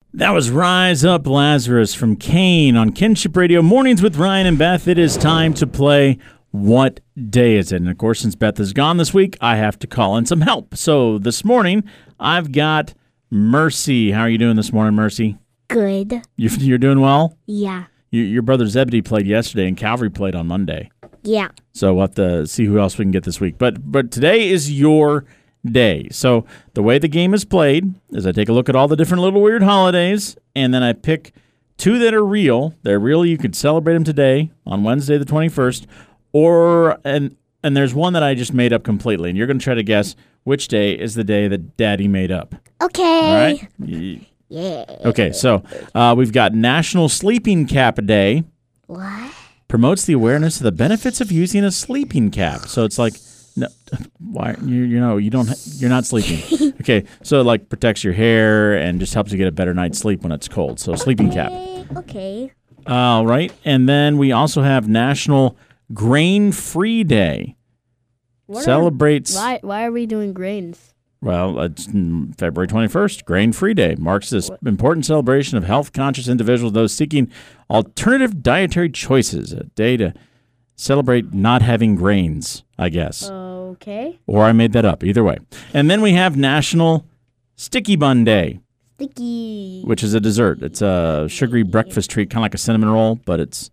That was Rise Up Lazarus from Kane on Kinship Radio. Mornings with Ryan and Beth. It is time to play What Day Is It? And of course, since Beth is gone this week, I have to call in some help. So this morning, I've got Mercy. How are you doing this morning, Mercy? Good. You're doing well? Yeah. Your brother Zebedee played yesterday and Calvary played on Monday. Yeah. So we'll have to see who else we can get this week. But today is your day. So the way the game is played is I take a look at all the different little weird holidays, and then I pick two that are real. They're real. You could celebrate them today on Wednesday the 21st, and there's one that I just made up completely, and you're going to try to guess which day is the day that Daddy made up. Okay. All right? Yeah. Okay, so we've got National Sleeping Cap Day. What? Promotes the awareness of the benefits of using a sleeping cap. So it's like, no, why you're not sleeping. Okay, so it like protects your hair and just helps you get a better night's sleep when it's cold. So sleeping cap. Okay. All right, and then we also have National Grain-Free Day. Celebrates. Why are we doing grains? Well, it's February 21st, Grain-Free Day. Marks this important celebration of health-conscious individuals, those seeking alternative dietary choices. A day to celebrate not having grains, I guess. Okay. Or I made that up. Either way. And then we have National Sticky Bun Day. Sticky. Which is a dessert. It's a sugary breakfast treat, kind of like a cinnamon roll, but it's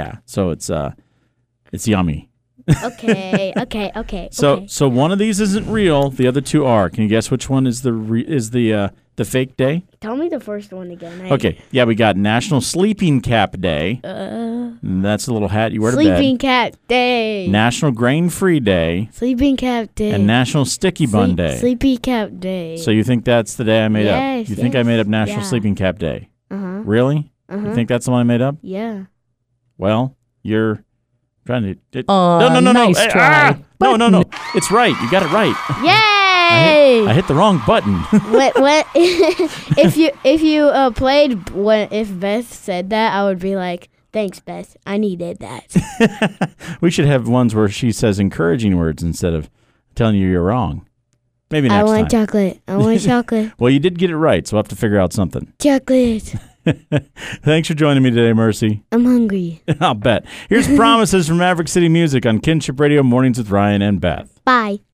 yummy. Okay. So one of these isn't real. The other two are. Can you guess which one is the fake day? Tell me the first one again. Okay. Yeah, we got National Sleeping Cap Day. That's a little hat you wear to bed. Sleeping Cap Day. National Grain-Free Day. Sleeping Cap Day. And National Sticky Bun Day. Sleepy Cap Day. So you think that's the day I made up? Yes, You think I made up National Sleeping Cap Day? Uh-huh. Really? Uh-huh. You think that's the one I made up? Yeah. Well, you're trying to... No. Nice try. No. It's right. You got it right. Yay! I hit the wrong button. What if you played if Beth said that, I would be like, thanks, Beth. I needed that. We should have ones where she says encouraging words instead of telling you you're wrong. Maybe next time. I want chocolate. I want chocolate. Well, you did get it right, so we'll have to figure out something. Chocolate. Thanks for joining me today, Mercy. I'm hungry. I'll bet. Here's Promises from Maverick City Music on Kinship Radio, Mornings with Ryan and Beth. Bye.